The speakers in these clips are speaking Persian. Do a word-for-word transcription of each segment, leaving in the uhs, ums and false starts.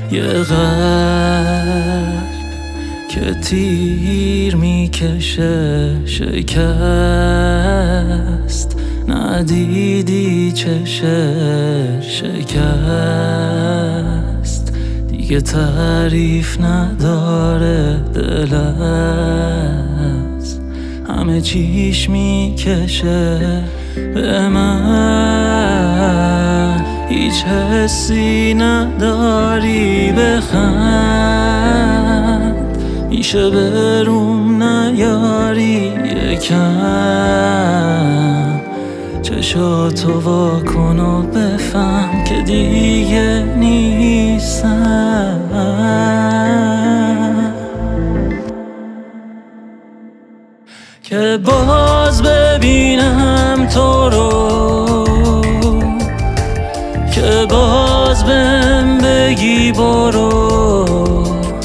یه قلب که تیر میکشه شکست، ندیدی چشه شکست، دیگه تعریف نداره دل از همه چیش میکشه به من. هیچ حسی نداری بخند، میشه بروم نیاری یکم، چشاتو وا کن و بفهم که دیگه نیستم، که باز ببینم تو رو، که باز بهم بگی برو،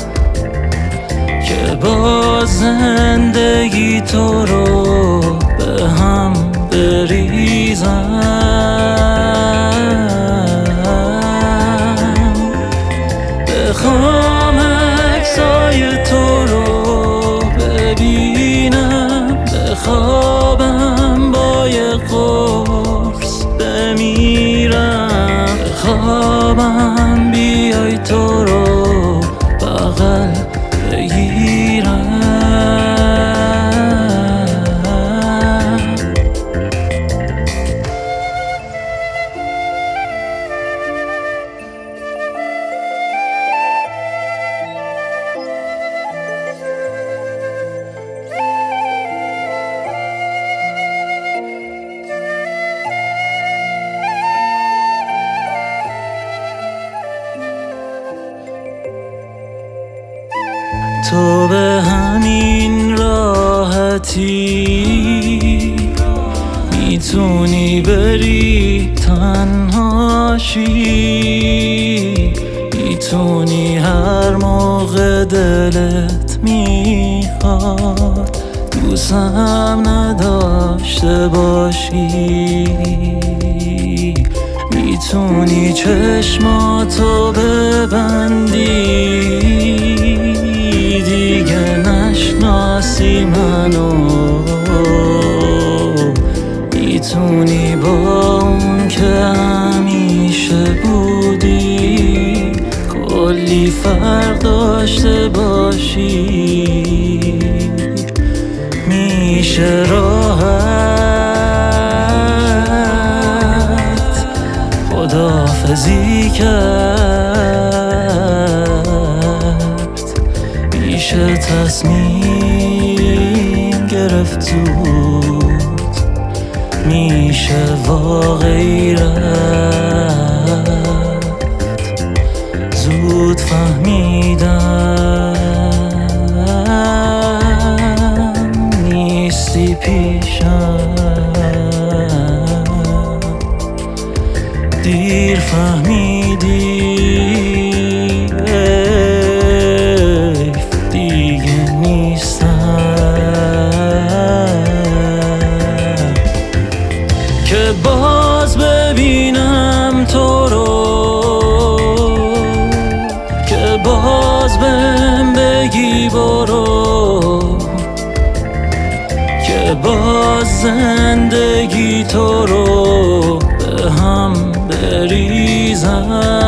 که باز زندگی تو رو به هم بریزم. بخوام عکسای تو رو ببینم، بخوابم با یه قرص بمیرم، بخوابم بیای تو رو بغل بگیرم. تو به همین راحتی میتونی بری تنهاشی، میتونی هر موقع دلت میخواد دوستم نداشته باشی، میتونی چشماتو ببندی دیگه نشناسی منو، میتونی با اون که همیشه بودی کلی فرق داشته باشی، میشه راحت خداحافظی کرد، میشه تصمیم گرفت زود، میشه واقعی رفت زود، فهمیدم نیستی پیشم، دیر فهمیدی که باز ببینم تو رو، که باز بهم بگی برو، که باز زندگی تو رو به هم بریزم.